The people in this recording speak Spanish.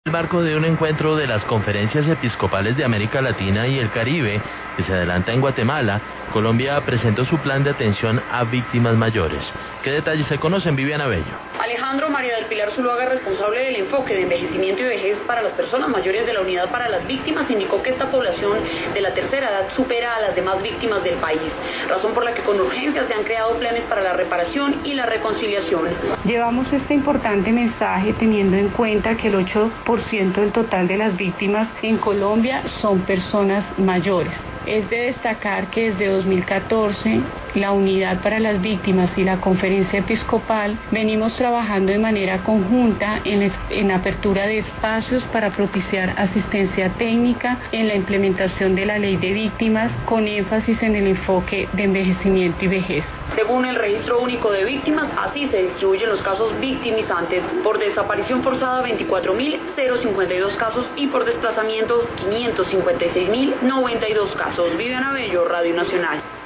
el marco de un encuentro de las conferencias episcopales de América Latina y el Caribe, que se adelanta en Guatemala, Colombia presentó su plan de atención a víctimas mayores. ¿Qué detalles se conocen, Viviana Bello? Alejandro María del Pilar Zuluaga, responsable del enfoque de envejecimiento y vejez para las personas mayores de la Unidad para las Víctimas, indicó que esta población de la tercera edad supera a las demás víctimas del país, razón por la que con urgencia se han creado planes para la reparación y la reconciliación. Llevamos este importante mensaje teniendo en cuenta que el 8% del total de las víctimas en Colombia son personas mayores. Es de destacar que desde 2014 la Unidad para las Víctimas y la Conferencia Episcopal venimos trabajando de manera conjunta en apertura de espacios para propiciar asistencia técnica en la implementación de la Ley de Víctimas, con énfasis en el enfoque de envejecimiento y vejez. Según el Registro Único de Víctimas, así se distribuyen los casos victimizantes. Por desaparición forzada, 24.052 casos, y por desplazamiento, 556.092 casos. Viviana Bello, Radio Nacional.